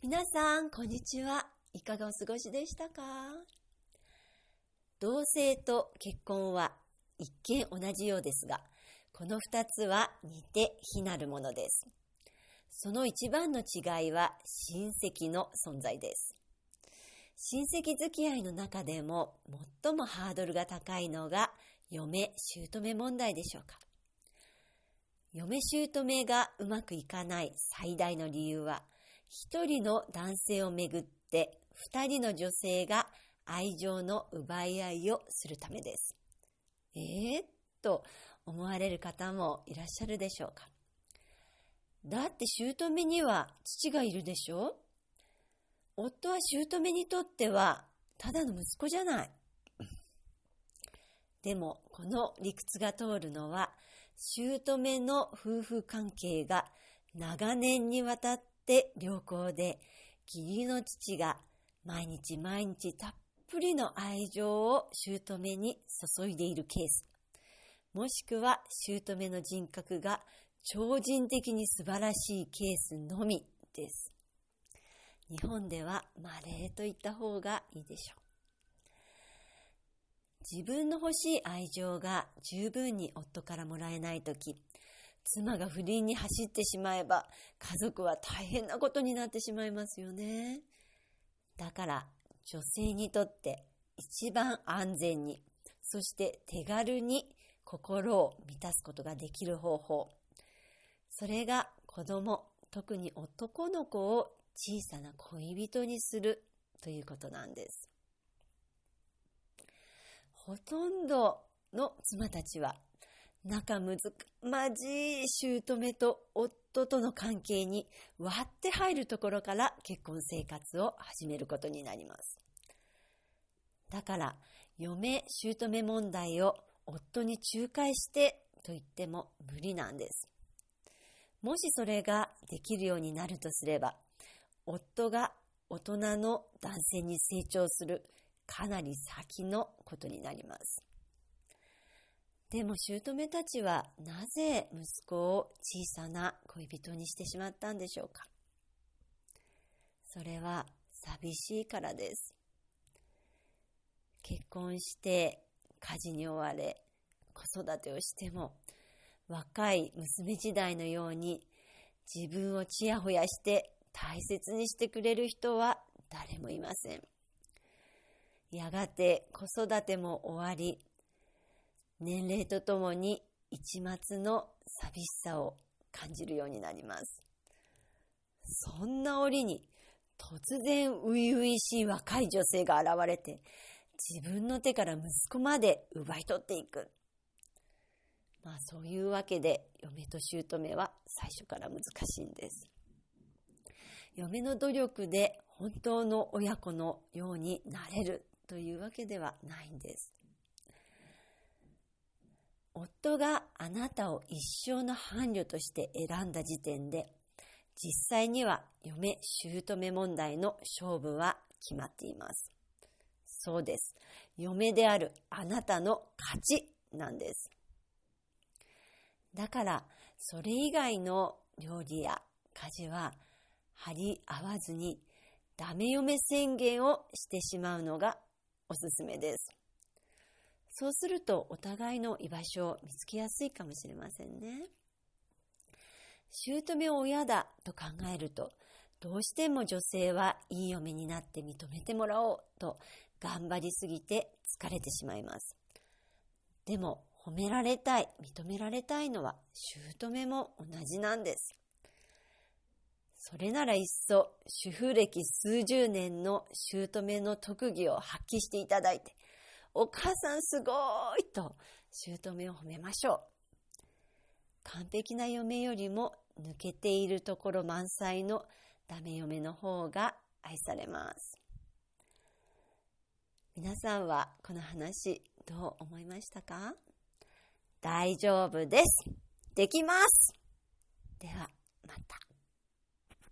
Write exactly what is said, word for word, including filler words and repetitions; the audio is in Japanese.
皆さんこんにちは。いかがお過ごしでしたか？同性と結婚は一見同じようですが、この二つは似て非なるものです。その一番の違いは親戚の存在です。親戚付き合いの中でも最もハードルが高いのが嫁姑問題でしょうか。嫁姑がうまくいかない最大の理由は、一人の男性をめぐって二人の女性が愛情の奪い合いをするためです。えー、と思われる方もいらっしゃるでしょうか。だって姑には父がいるでしょ。夫は姑にとってはただの息子じゃない。でもこの理屈が通るのは、姑の夫婦関係が長年にわたって良好で、義理の父が毎日毎日たっぷりの愛情を姑に注いでいるケース、もしくは姑の人格が超人的に素晴らしいケースのみです。日本では稀と言った方がいいでしょう。自分の欲しい愛情が十分に夫からもらえないとき、妻が不倫に走ってしまえば家族は大変なことになってしまいますよね。だから女性にとって一番安全に、そして手軽に心を満たすことができる方法、それが子供、特に男の子を小さな恋人にするということなんです。ほとんどの妻たちは仲むずまじい姑と夫との関係に割って入るところから結婚生活を始めることになります。だから嫁姑問題を夫に仲介してと言っても無理なんです。もしそれができるようになるとすれば、夫が大人の男性に成長するかなり先のことになります。でも姑たちはなぜ息子を小さな恋人にしてしまったんでしょうか。それは寂しいからです。結婚して家事に追われ、子育てをしても若い娘時代のように自分をちやほやして大切にしてくれる人は誰もいません。やがて子育ても終わり、年齢とともに一末の寂しさを感じるようになります。そんな折に突然初々しい若い女性が現れて、自分の手から息子まで奪い取っていく。まあそういうわけで嫁と姑は最初から難しいんです。嫁の努力で本当の親子のようになれるというわけではないんです。夫があなたを一生の伴侶として選んだ時点で、実際には嫁姑問題の勝負は決まっています。そうです。嫁であるあなたの勝ちなんです。だからそれ以外の料理や家事は張り合わずにダメ嫁宣言をしてしまうのがおすすめです。そうするとお互いの居場所を見つけやすいかもしれませんね。姑を親だと考えると、どうしても女性はいい嫁になって認めてもらおうと頑張りすぎて疲れてしまいます。でも褒められたい、認められたいのは姑も同じなんです。それならいっそ主婦歴数十年の姑の特技を発揮していただいて、お母さんすごいと姑を褒めましょう。完璧な嫁よりも抜けているところ満載のダメ嫁の方が愛されます。皆さんはこの話どう思いましたか？大丈夫です。できます。では。